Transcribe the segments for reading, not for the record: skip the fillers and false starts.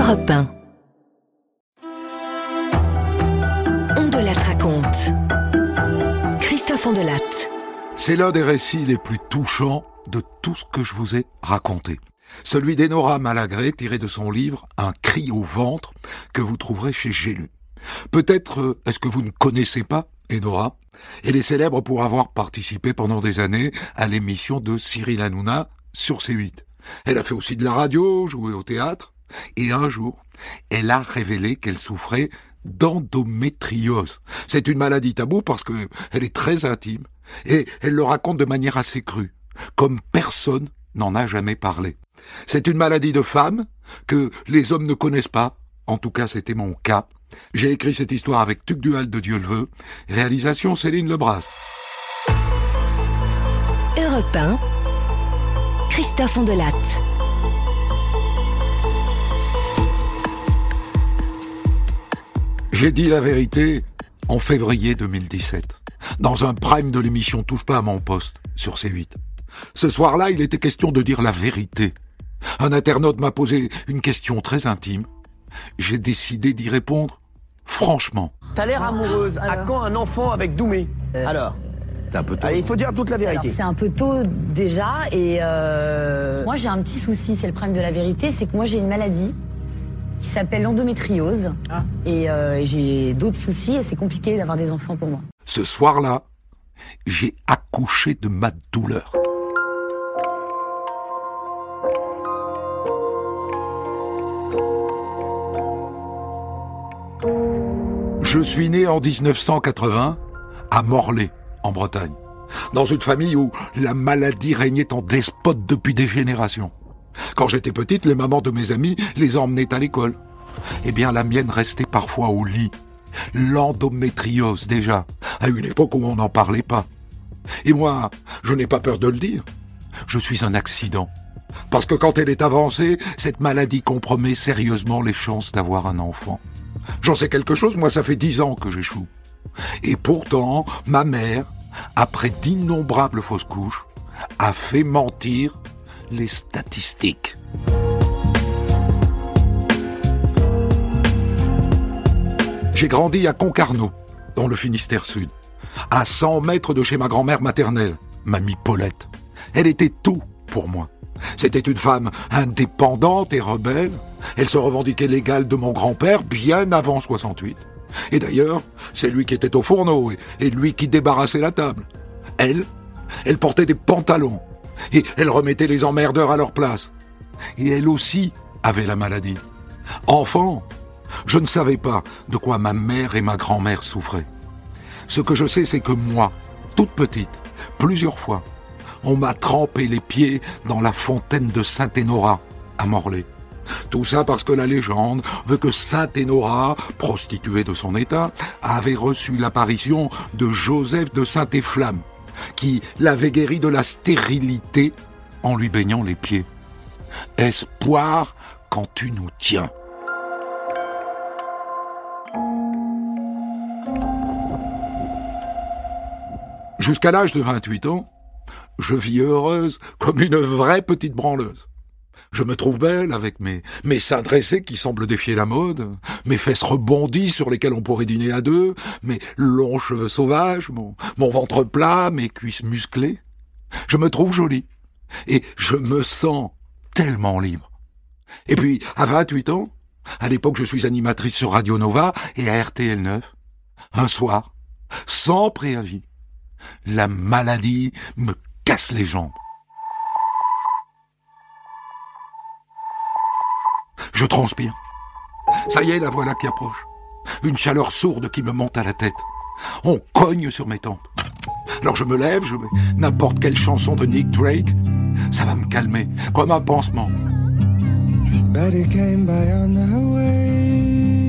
Europe 1. Ondelatte raconte. Christophe Ondelatte. C'est l'un des récits les plus touchants de tout ce que je vous ai raconté. Celui d'Enora Malagré, tiré de son livre « Un cri au ventre » que vous trouverez chez J'ai lu. Peut-être est-ce que vous ne connaissez pas Enora? Elle est célèbre pour avoir participé pendant des années à l'émission de Cyril Hanouna sur C8. Elle a fait aussi de la radio, joué au théâtre, et un jour, elle a révélé qu'elle souffrait d'endométriose. C'est une maladie taboue parce qu'elle est très intime, et elle le raconte de manière assez crue, comme personne n'en a jamais parlé. C'est une maladie de femme que les hommes ne connaissent pas, en tout cas c'était mon cas. J'ai écrit cette histoire avec Tugdual de Dieu le veut, réalisation Céline Lebras. Europe 1, Christophe Ondelatte. J'ai dit la vérité en février 2017, dans un prime de l'émission Touche pas à mon poste sur C8. Ce soir-là, il était question de dire la vérité. Un internaute m'a posé une question très intime. J'ai décidé d'y répondre franchement. T'as l'air amoureuse. À quand un enfant avec Doumé? Alors C'est un peu tôt. allez, il faut dire toute la vérité. Alors, c'est un peu tôt déjà et moi j'ai un petit souci, c'est le problème de la vérité, c'est que moi j'ai une maladie qui s'appelle l'endométriose et j'ai d'autres soucis et c'est compliqué d'avoir des enfants pour moi. Ce soir-là, j'ai accouché de ma douleur. Je suis né en 1980 à Morlaix, en Bretagne, dans une famille où la maladie régnait en despote depuis des générations. Quand j'étais petite, les mamans de mes amis les emmenaient à l'école. Eh bien, la mienne restait parfois au lit. L'endométriose, déjà, à une époque où on n'en parlait pas. Et moi, je n'ai pas peur de le dire. Je suis un accident. Parce que quand elle est avancée, cette maladie compromet sérieusement les chances d'avoir un enfant. J'en sais quelque chose, moi ça fait 10 ans que j'échoue. Et pourtant, ma mère, après d'innombrables fausses couches, a fait mentir les statistiques. J'ai grandi à Concarneau, dans le Finistère Sud, à 100 mètres de chez ma grand-mère maternelle, mamie Paulette. Elle était tout pour moi. C'était une femme indépendante et rebelle. Elle se revendiquait l'égale de mon grand-père bien avant 68. Et d'ailleurs, c'est lui qui était au fourneau et lui qui débarrassait la table. Elle portait des pantalons et elle remettait les emmerdeurs à leur place. Et elle aussi avait la maladie. Enfant, je ne savais pas de quoi ma mère et ma grand-mère souffraient. Ce que je sais, c'est que moi, toute petite, plusieurs fois, on m'a trempé les pieds dans la fontaine de Sainte-Enora, à Morlaix. Tout ça parce que la légende veut que Sainte-Enora, prostituée de son état, avait reçu l'apparition de Joseph de Saint-Efflamme, qui l'avait guéri de la stérilité en lui baignant les pieds. Espoir quand tu nous tiens. Jusqu'à l'âge de 28 ans, je vis heureuse comme une vraie petite branleuse. Je me trouve belle avec mes seins dressés qui semblent défier la mode, mes fesses rebondies sur lesquelles on pourrait dîner à deux, mes longs cheveux sauvages, mon ventre plat, mes cuisses musclées. Je me trouve jolie et je me sens tellement libre. Et puis, à 28 ans, à l'époque je suis animatrice sur Radio Nova et à RTL 9, un soir, sans préavis, la maladie me casse les jambes. Je transpire. Ça y est, la voilà qui approche. Une chaleur sourde qui me monte à la tête. On cogne sur mes tempes. Alors je me lève, je mets n'importe quelle chanson de Nick Drake. Ça va me calmer, comme un pansement. Betty came by on her way.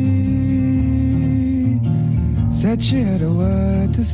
Said she had a word to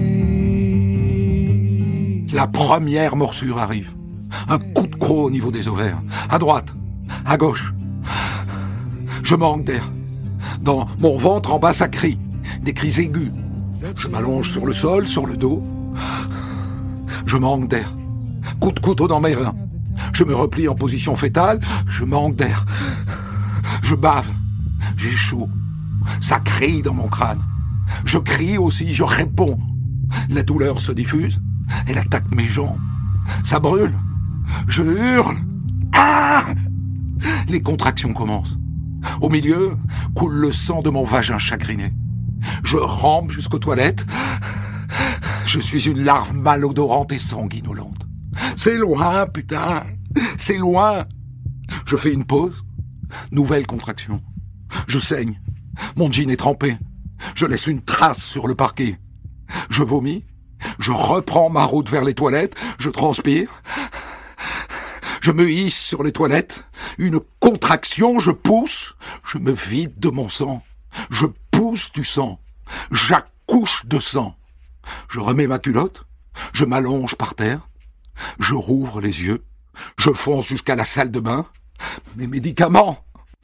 say. La première morsure arrive. Un coup de croc au niveau des ovaires. À droite, à gauche. Je manque d'air. Dans mon ventre en bas, ça crie. Des cris aigus. Je m'allonge sur le sol, sur le dos. Je manque d'air. Coup de couteau dans mes reins. Je me replie en position fétale. Je manque d'air. Je Je bave, j'ai chaud, ça crie dans mon crâne. Je crie aussi, je réponds. La douleur se diffuse, elle attaque mes jambes. Ça brûle, je hurle. Ah! Les contractions commencent. Au milieu, coule le sang de mon vagin chagriné. Je rampe jusqu'aux toilettes. Je suis une larve malodorante et sanguinolente. C'est loin, putain, c'est loin. Je fais une pause. Nouvelle contraction. Je saigne. Mon jean est trempé. Je laisse une trace sur le parquet. Je vomis. Je reprends ma route vers les toilettes. Je transpire. Je me hisse sur les toilettes. Une contraction, je pousse. Je me vide de mon sang. Je pousse du sang. J'accouche de sang. Je remets ma culotte. Je m'allonge par terre. Je rouvre les yeux. Je fonce jusqu'à la salle de bain. Mes médicaments.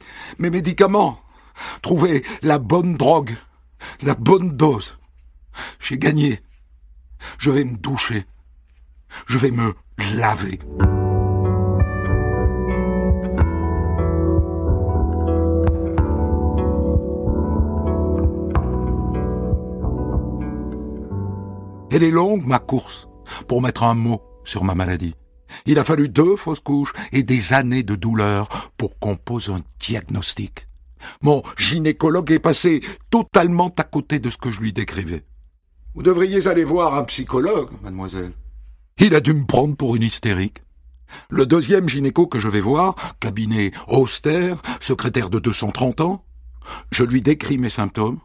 Trouver la bonne drogue. La bonne dose. J'ai gagné. Je vais me doucher. Je vais me laver. Elle est longue, ma course, pour mettre un mot sur ma maladie. Il a fallu 2 fausses couches et des années de douleur pour qu'on pose un diagnostic. Mon gynécologue est passé totalement à côté de ce que je lui décrivais. Vous devriez aller voir un psychologue, mademoiselle. Il a dû me prendre pour une hystérique. Le 2e gynéco que je vais voir, cabinet austère, secrétaire de 230 ans, je lui décris mes symptômes.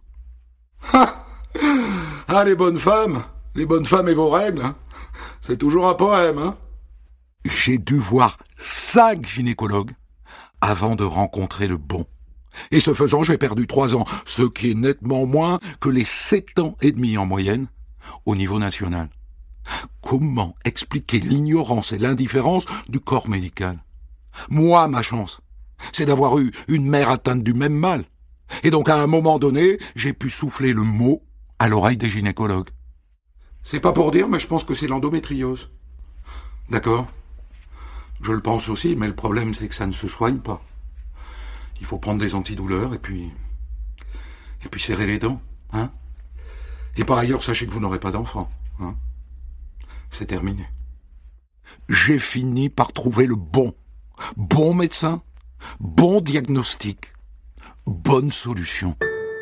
Ah, les bonnes femmes et vos règles, hein. C'est toujours un poème, hein. J'ai dû voir 5 gynécologues avant de rencontrer le bon. Et ce faisant, j'ai perdu 3 ans, ce qui est nettement moins que les 7 ans et demi en moyenne au niveau national. Comment expliquer l'ignorance et l'indifférence du corps médical? Moi, ma chance, c'est d'avoir eu une mère atteinte du même mal. Et donc, à un moment donné, j'ai pu souffler le mot à l'oreille des gynécologues. C'est pas pour dire, mais je pense que c'est l'endométriose. D'accord. Je le pense aussi, mais le problème, c'est que ça ne se soigne pas. Il faut prendre des antidouleurs et puis serrer les dents, hein. Et par ailleurs, sachez que vous n'aurez pas d'enfant, hein. C'est terminé. J'ai fini par trouver le bon médecin, bon diagnostic, bonne solution.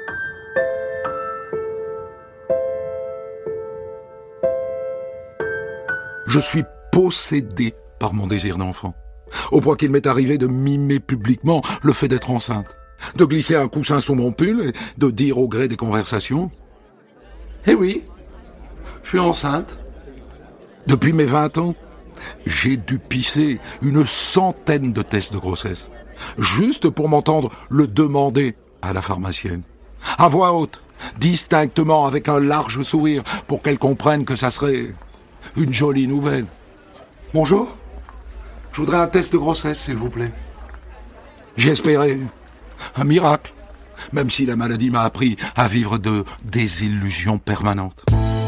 Je suis possédé par mon désir d'enfant, au point qu'il m'est arrivé de mimer publiquement le fait d'être enceinte, de glisser un coussin sous mon pull et de dire au gré des conversations « Eh oui, je suis enceinte ». Depuis mes 20 ans, j'ai dû pisser une centaine de tests de grossesse, juste pour m'entendre le demander à la pharmacienne, à voix haute, distinctement, avec un large sourire, pour qu'elle comprenne que ça serait une jolie nouvelle. « Bonjour, je voudrais un test de grossesse, s'il vous plaît. » J'espérais un miracle, même si la maladie m'a appris à vivre de désillusions permanentes.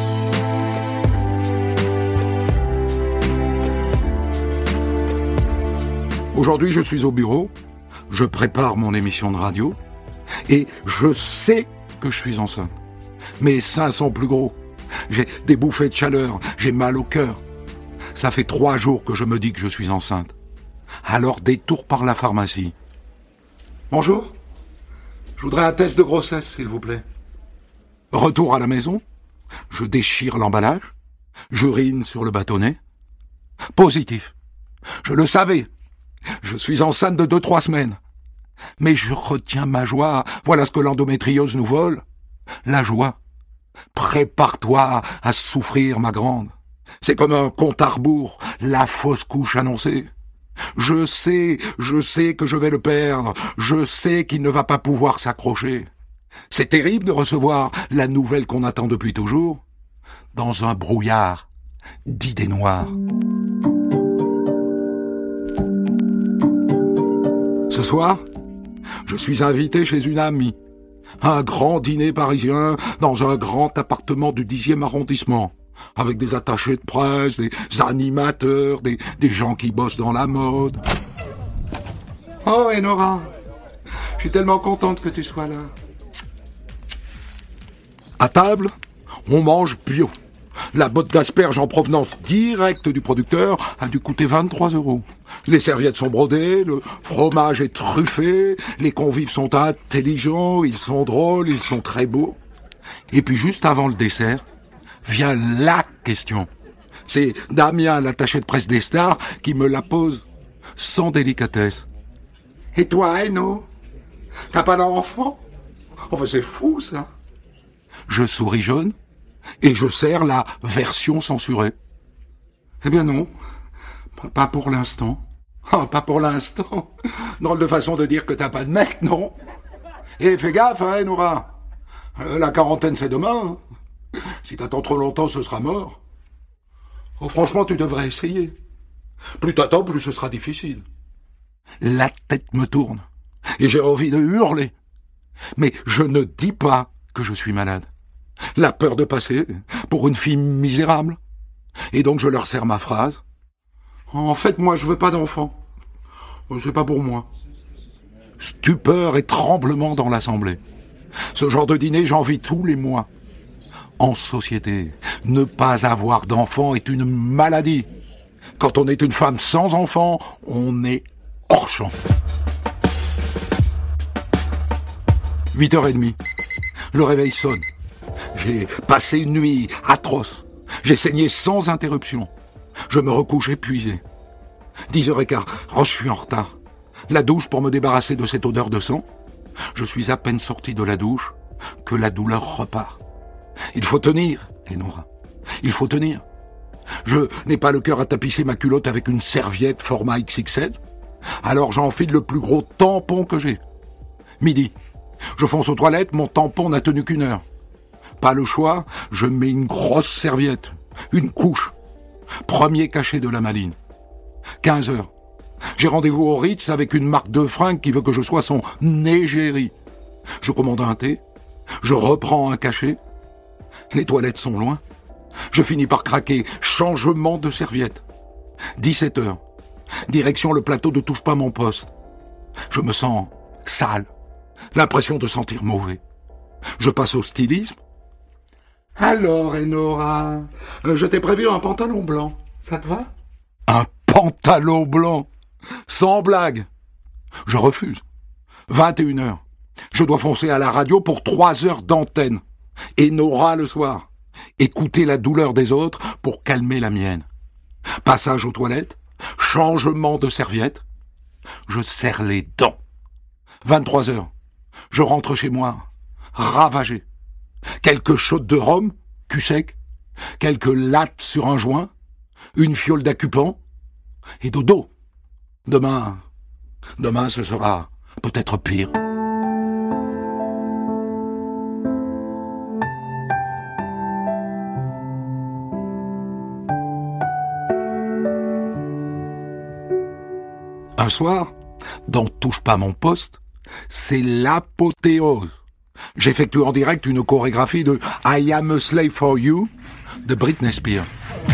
Aujourd'hui, je suis au bureau, je prépare mon émission de radio, et je sais que je suis enceinte. Mes seins sont plus gros, j'ai des bouffées de chaleur, j'ai mal au cœur. Ça fait 3 jours que je me dis que je suis enceinte. Alors détour par la pharmacie. Bonjour, je voudrais un test de grossesse, s'il vous plaît. Retour à la maison, je déchire l'emballage, j'urine sur le bâtonnet. Positif. Je le savais. Je suis enceinte de 2-3 semaines. Mais je retiens ma joie. Voilà ce que l'endométriose nous vole. La joie. Prépare-toi à souffrir, ma grande. C'est comme un compte à rebours, la fausse couche annoncée. Je sais que je vais le perdre. Je sais qu'il ne va pas pouvoir s'accrocher. C'est terrible de recevoir la nouvelle qu'on attend depuis toujours, dans un brouillard d'idées noires. Ce soir, je suis invité chez une amie. Un grand dîner parisien dans un grand appartement du 10e arrondissement, avec des attachés de presse, des animateurs, des gens qui bossent dans la mode. Oh, Enora, suis tellement contente que tu sois là. À table, on mange bio. La botte d'asperges en provenance directe du producteur a dû coûter 23 €. Les serviettes sont brodées, le fromage est truffé, les convives sont intelligents, ils sont drôles, ils sont très beaux. Et puis juste avant le dessert, vient la question. C'est Damien, l'attaché de presse des stars, qui me la pose sans délicatesse. Et toi, Eno? T'as pas d'enfant? Enfin, c'est fou, ça. Je souris jaune et je sers la version censurée. Eh bien non, pas pour l'instant. Oh, pas pour l'instant. Drôle de façon de dire que t'as pas de mec, non? Et fais gaffe, hein, Nora. La quarantaine, c'est demain. Si t'attends trop longtemps, ce sera mort. Oh, franchement, tu devrais essayer. Plus t'attends, plus ce sera difficile. La tête me tourne et j'ai envie de hurler. Mais je ne dis pas que je suis malade. La peur de passer pour une fille misérable. Et donc je leur sers ma phrase. En fait, moi, je veux pas d'enfant. C'est pas pour moi. Stupeur et tremblement dans l'assemblée. Ce genre de dîner, j'en vis tous les mois. En société, ne pas avoir d'enfant est une maladie. Quand on est une femme sans enfant, on est hors champ. 8h30. Le réveil sonne. J'ai passé une nuit atroce. J'ai saigné sans interruption. Je me recouche épuisé. 10h15. Oh, je suis en retard. La douche pour me débarrasser de cette odeur de sang. Je suis à peine sorti de la douche que la douleur repart. Il faut tenir, Enora. Il faut tenir. Je n'ai pas le cœur à tapisser ma culotte avec une serviette format XXL. Alors j'enfile le plus gros tampon que j'ai. Midi. Je fonce aux toilettes, mon tampon n'a tenu qu'une heure. Pas le choix, je mets une grosse serviette, une couche. Premier cachet de la maline. 15h. J'ai rendez-vous au Ritz avec une marque de fringues qui veut que je sois son égérie. Je commande un thé, je reprends un cachet. Les toilettes sont loin. Je finis par craquer. Changement de serviette. 17h. Direction le plateau de Touche pas mon poste. Je me sens sale. L'impression de sentir mauvais. Je passe au stylisme. Alors, Enora, je t'ai prévu un pantalon blanc. Ça te va? Un pantalon blanc? Sans blague. Je refuse. 21h. Je dois foncer à la radio pour 3 heures d'antenne. Enora le soir. Écouter la douleur des autres pour calmer la mienne. Passage aux toilettes. Changement de serviette. Je serre les dents. 23h. Je rentre chez moi, ravagé. Quelques shots de rhum, cul sec. Quelques lattes sur un joint. Une fiole d'accupant. Et dodo. Demain, ce sera peut-être pire. Un soir, dans Touche pas mon poste, c'est l'apothéose. J'effectue en direct une chorégraphie de I Am a Slave for You de Britney Spears.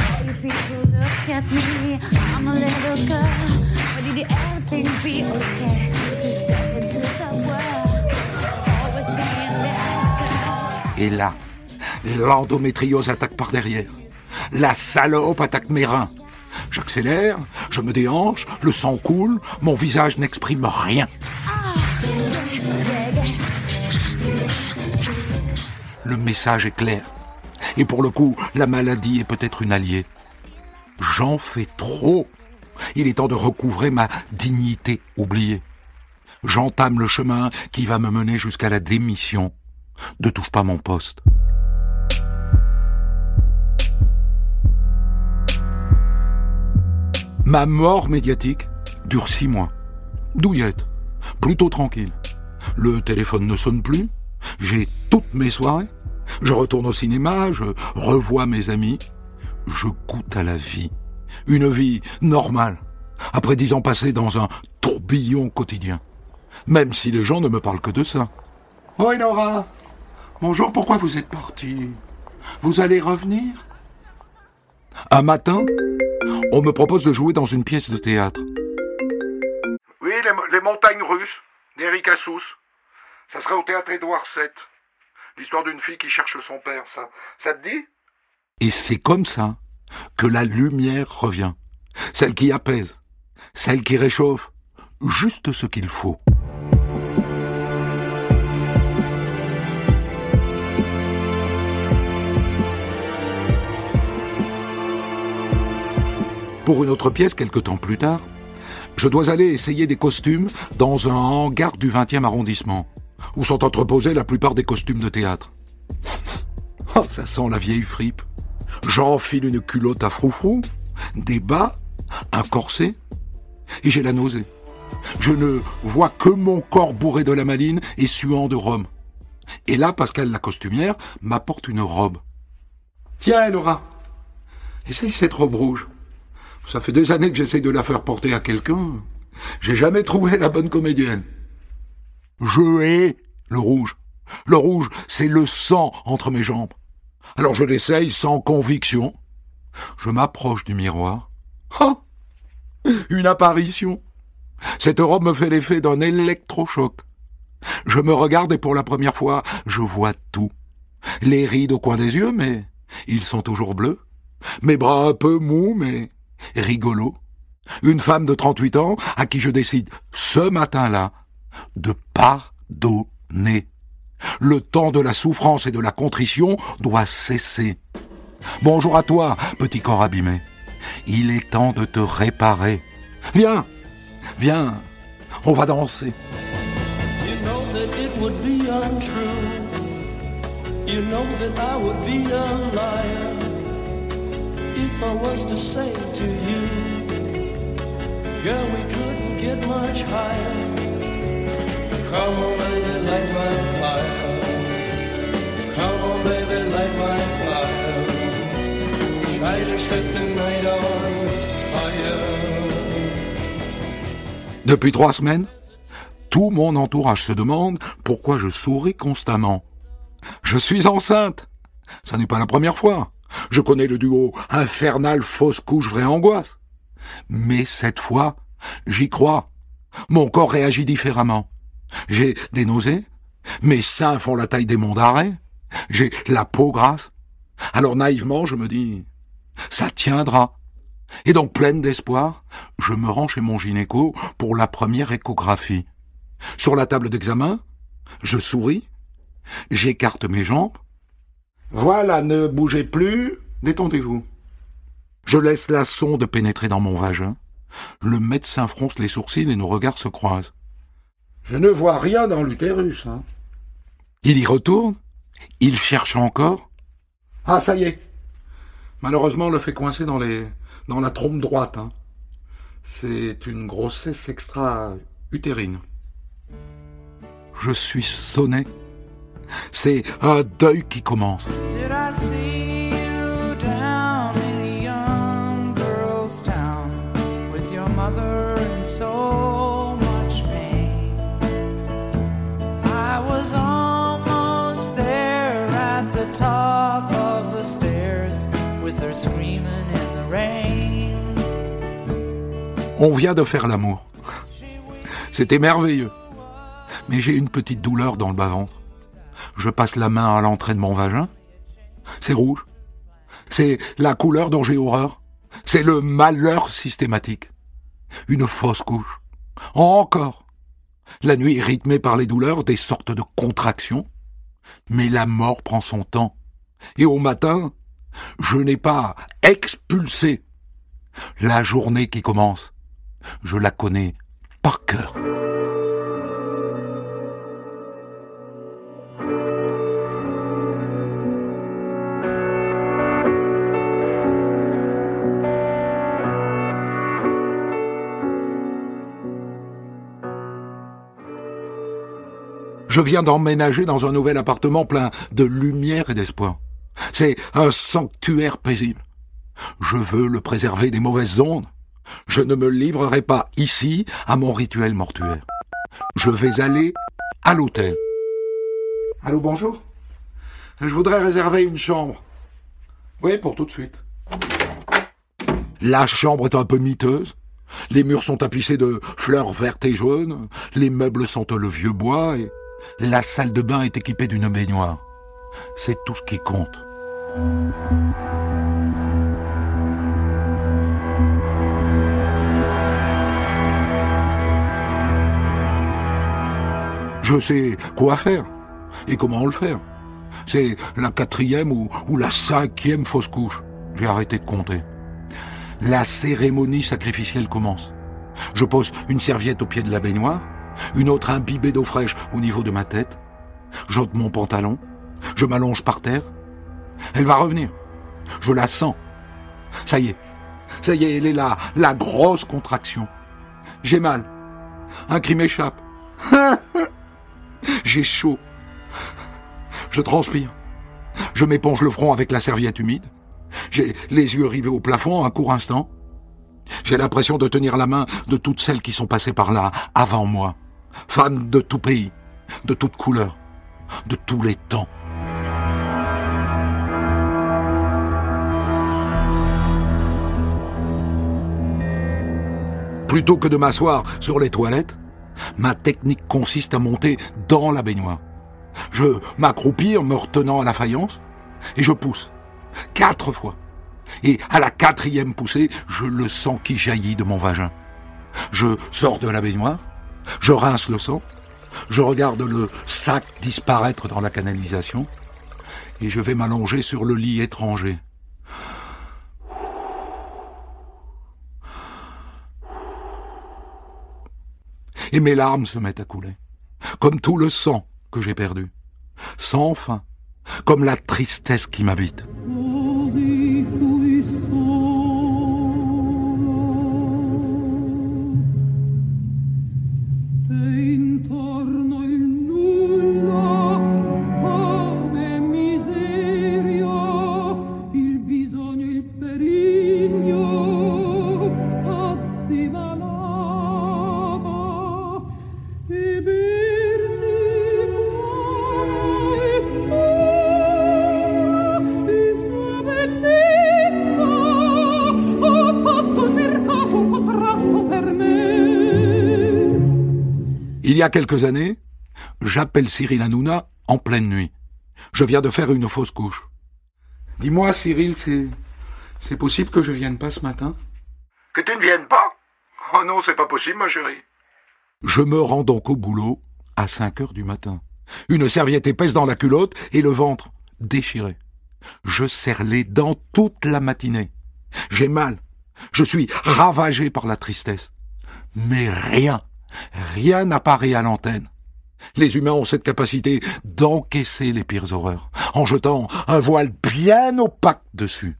Et là, l'endométriose attaque par derrière. La salope attaque mes reins. J'accélère, je me déhanche, le sang coule, mon visage n'exprime rien. Le message est clair. Et pour le coup, la maladie est peut-être une alliée. J'en fais trop. Il est temps de recouvrer ma dignité oubliée. J'entame le chemin qui va me mener jusqu'à la démission de Touche pas mon poste. Ma mort médiatique dure 6 mois. Douillette, plutôt tranquille. Le téléphone ne sonne plus. J'ai toutes mes soirées. Je retourne au cinéma, je revois mes amis. Je goûte à la vie. Une vie normale. Après 10 ans passés dans un tourbillon quotidien. Même si les gens ne me parlent que de ça. Oh Enora, bonjour, pourquoi vous êtes partie? Vous allez revenir? Un matin, on me propose de jouer dans une pièce de théâtre. Oui, les montagnes russes, d'Eric Assous. Ça serait au théâtre Édouard VII. L'histoire d'une fille qui cherche son père, ça te dit? Et c'est comme ça que la lumière revient. Celle qui apaise, celle qui réchauffe, juste ce qu'il faut. Pour une autre pièce, quelque temps plus tard, je dois aller essayer des costumes dans un hangar du 20e arrondissement, où sont entreposés la plupart des costumes de théâtre. Oh, ça sent la vieille fripe. J'enfile une culotte à froufrou, des bas, un corset, et j'ai la nausée. Je ne vois que mon corps bourré de lamaline et suant de rhum. Et là, Pascal la costumière m'apporte une robe. Tiens, Elora, essaye cette robe rouge. Ça fait des années que j'essaye de la faire porter à quelqu'un. J'ai jamais trouvé la bonne comédienne. Je hais le rouge. Le rouge, c'est le sang entre mes jambes. Alors je l'essaye sans conviction. Je m'approche du miroir. Oh, une apparition. Cette robe me fait l'effet d'un électrochoc. Je me regarde et pour la première fois, je vois tout. Les rides au coin des yeux, mais ils sont toujours bleus. Mes bras un peu mous, mais rigolo. Une femme de 38 ans à qui je décide ce matin-là de pardonner. Le temps de la souffrance et de la contrition doit cesser. Bonjour à toi, petit corps abîmé. Il est temps de te réparer. Viens, viens, on va danser. You know that it would be untrue. You know that I would be a liar if I was to say to you, girl, we couldn't get much higher. Come on, baby, light my fire. Come on, baby, light my fire. Try to set the night on fire. Depuis 3 semaines, tout mon entourage se demande pourquoi je souris constamment. Je suis enceinte. Ça n'est pas la première fois. Je connais le duo infernal fausse couche vraie angoisse. Mais cette fois, j'y crois. Mon corps réagit différemment. J'ai des nausées, mes seins font la taille des monts d'arrêt, j'ai la peau grasse. Alors naïvement, je me dis, ça tiendra. Et donc pleine d'espoir, je me rends chez mon gynéco pour la première échographie. Sur la table d'examen, je souris, j'écarte mes jambes. Voilà, ne bougez plus, détendez-vous. Je laisse la sonde pénétrer dans mon vagin. Le médecin fronce les sourcils et nos regards se croisent. Je ne vois rien dans l'utérus. Hein. Il y retourne, il cherche encore. Ah, ça y est. Malheureusement, on le fait coincer dans la trompe droite. Hein. C'est une grossesse extra-utérine. Je suis sonné. C'est un deuil qui commence. Did I see you down in a young girl's town with your mother in so much pain? I was almost there at the top of the stairs with her screaming in the rain. On vient de faire l'amour. C'était merveilleux. Mais j'ai une petite douleur dans le bas-ventre. Je passe la main à l'entrée de mon vagin. C'est rouge. C'est la couleur dont j'ai horreur. C'est le malheur systématique. Une fausse couche. Encore. La nuit est rythmée par les douleurs, des sortes de contractions. Mais la mort prend son temps. Et au matin, je n'ai pas expulsé. La journée qui commence, je la connais par cœur. Je viens d'emménager dans un nouvel appartement plein de lumière et d'espoir. C'est un sanctuaire paisible. Je veux le préserver des mauvaises ondes. Je ne me livrerai pas ici à mon rituel mortuaire. Je vais aller à l'hôtel. Allô, bonjour. Je voudrais réserver une chambre. Oui, pour tout de suite. La chambre est un peu miteuse. Les murs sont tapissés de fleurs vertes et jaunes. Les meubles sentent le vieux bois et La salle de bain est équipée d'une baignoire. C'est tout ce qui compte. Je sais quoi faire et comment le faire. C'est la 4e ou la 5e fausse couche. J'ai arrêté de compter. La cérémonie sacrificielle commence. Je pose une serviette au pied de la baignoire, une autre imbibée d'eau fraîche au niveau de ma tête. J'ôte mon pantalon, je m'allonge par terre. Elle va revenir. Je la sens. Ça y est, elle est là, la grosse contraction. J'ai mal. Un cri m'échappe. J'ai chaud. Je transpire. Je m'éponge le front avec la serviette humide. J'ai les yeux rivés au plafond un court instant. J'ai l'impression de tenir la main de toutes celles qui sont passées par là avant moi. Femmes de tout pays, de toutes couleurs, de tous les temps. Plutôt que de m'asseoir sur les toilettes, ma technique consiste à monter dans la baignoire. Je m'accroupis en me retenant à la faïence et je pousse 4 fois. Et à la 4e poussée, je le sens qui jaillit de mon vagin. Je sors de la baignoire, je rince le sang, je regarde le sac disparaître dans la canalisation et je vais m'allonger sur le lit étranger. Et mes larmes se mettent à couler, comme tout le sang que j'ai perdu, sans fin, comme la tristesse qui m'habite. Il y a quelques années, j'appelle Cyril Hanouna en pleine nuit. Je viens de faire une fausse couche. Dis-moi, Cyril, c'est possible que je vienne pas ce matin ? Que tu ne viennes pas? Oh non, c'est pas possible, ma chérie. Je me rends donc au boulot à 5h du matin. Une serviette épaisse dans la culotte et le ventre déchiré. Je serre les dents toute la matinée. J'ai mal. Je suis ravagé par la tristesse. Mais rien n'apparaît à l'antenne. Les humains ont cette capacité d'encaisser les pires horreurs, en jetant un voile bien opaque dessus.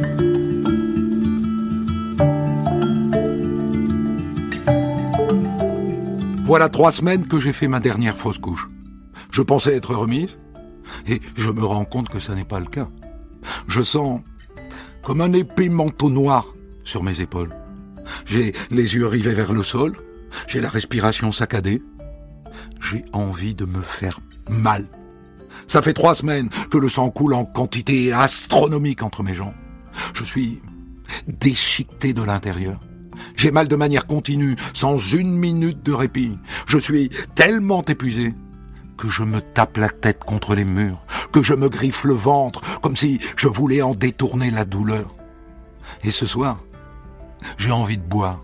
Voilà 3 semaines que j'ai fait ma dernière fausse couche. Je pensais être remise, et je me rends compte que ça n'est pas le cas. Je sens comme un épais manteau noir sur mes épaules. J'ai les yeux rivés vers le sol, j'ai la respiration saccadée. J'ai envie de me faire mal. Ça fait 3 semaines que le sang coule en quantité astronomique entre mes jambes. Je suis déchiqueté de l'intérieur. J'ai mal de manière continue, sans une minute de répit. Je suis tellement épuisé que je me tape la tête contre les murs, que je me griffe le ventre, comme si je voulais en détourner la douleur. Et ce soir, j'ai envie de boire.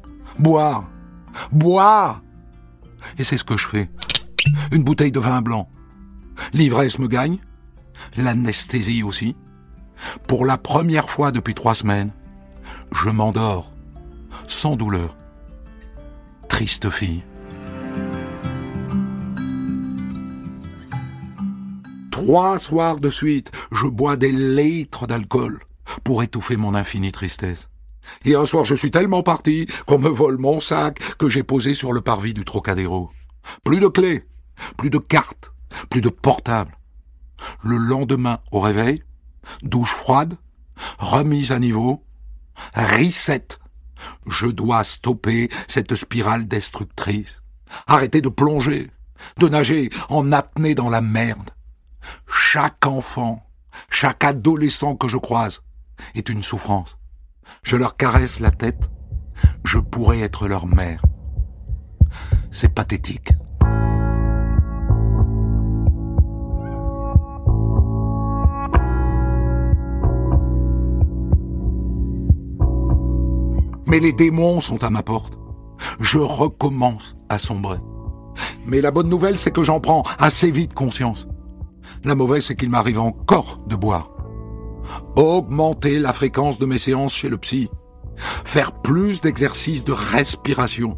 Boire! Et c'est ce que je fais. Une bouteille de vin blanc. L'ivresse me gagne, l'anesthésie aussi. Pour la première fois depuis 3 semaines, je m'endors, sans douleur. Triste fille. 3 soirs de suite, je bois des litres d'alcool pour étouffer mon infinie tristesse. Et un soir, je suis tellement parti qu'on me vole mon sac que j'ai posé sur le parvis du Trocadéro. Plus de clés, plus de cartes, plus de portable. Le lendemain, au réveil, douche froide, remise à niveau, reset. Je dois stopper cette spirale destructrice. Arrêter de plonger, de nager en apnée dans la merde. Chaque enfant, chaque adolescent que je croise est une souffrance. Je leur caresse la tête, je pourrais être leur mère. C'est pathétique. Mais les démons sont à ma porte. Je recommence à sombrer. Mais la bonne nouvelle, c'est que j'en prends assez vite conscience. La mauvaise, c'est qu'il m'arrive encore de boire. Augmenter la fréquence de mes séances chez le psy. Faire plus d'exercices de respiration.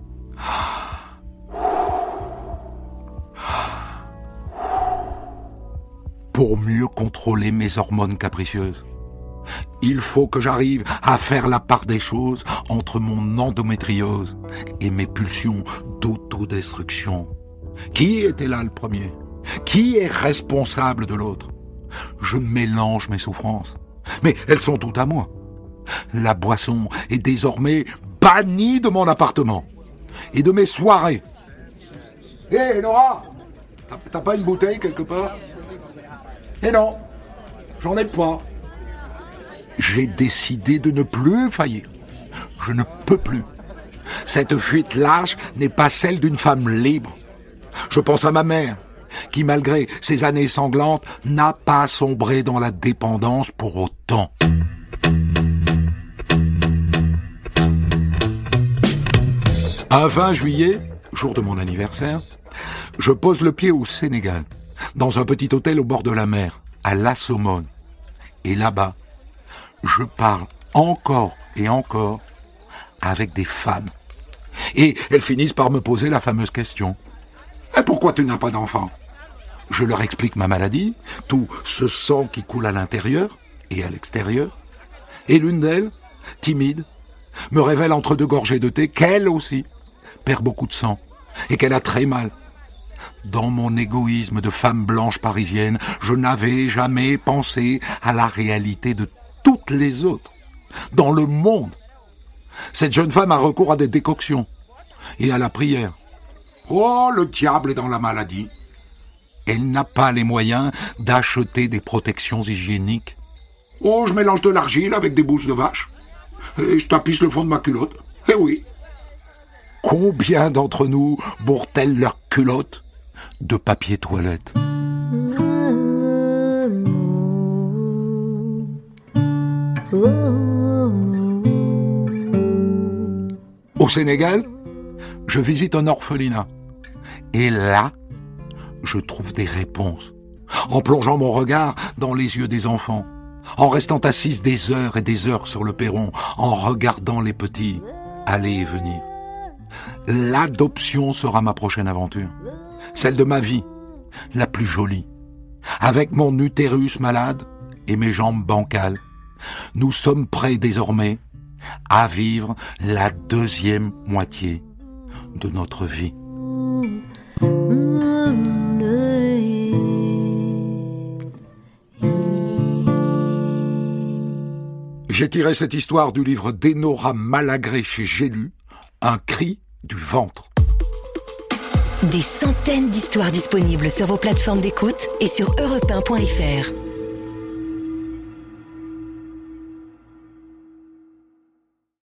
Pour mieux contrôler mes hormones capricieuses. Il faut que j'arrive à faire la part des choses entre mon endométriose et mes pulsions d'autodestruction. Qui était là le premier ? Qui est responsable de l'autre ? Je mélange mes souffrances, mais elles sont toutes à moi. La boisson est désormais bannie de mon appartement et de mes soirées. Hé Nora, t'as pas une bouteille quelque part ? Eh non, j'en ai pas. J'ai décidé de ne plus faillir. Je ne peux plus. Cette fuite lâche n'est pas celle d'une femme libre. Je pense à ma mère, qui malgré ses années sanglantes, n'a pas sombré dans la dépendance pour autant. Un 20 juillet, jour de mon anniversaire, je pose le pied au Sénégal, dans un petit hôtel au bord de la mer, à La Somone. Et là-bas, je parle encore et encore avec des femmes. Et elles finissent par me poser la fameuse question. « Et pourquoi tu n'as pas d'enfant ?» Je leur explique ma maladie, tout ce sang qui coule à l'intérieur et à l'extérieur. Et l'une d'elles, timide, me révèle entre deux gorgées de thé qu'elle aussi perd beaucoup de sang et qu'elle a très mal. Dans mon égoïsme de femme blanche parisienne, je n'avais jamais pensé à la réalité de toutes les autres, dans le monde. Cette jeune femme a recours à des décoctions et à la prière. Oh, le diable est dans la maladie. Elle n'a pas les moyens d'acheter des protections hygiéniques. Oh, je mélange de l'argile avec des bouches de vache et je tapisse le fond de ma culotte. Eh oui. Combien d'entre nous bourrent-elles leurs culottes de papier toilette ? Au Sénégal, je visite un orphelinat. Et là, je trouve des réponses. En plongeant mon regard dans les yeux des enfants. En restant assise des heures et des heures sur le perron. En regardant les petits aller et venir. L'adoption sera ma prochaine aventure. Celle de ma vie, la plus jolie. Avec mon utérus malade et mes jambes bancales, nous sommes prêts désormais à vivre la deuxième moitié de notre vie. J'ai tiré cette histoire du livre d'Enora Malagré chez J'ai lu, Un cri du ventre. Des centaines d'histoires disponibles sur vos plateformes d'écoute et sur europe1.fr.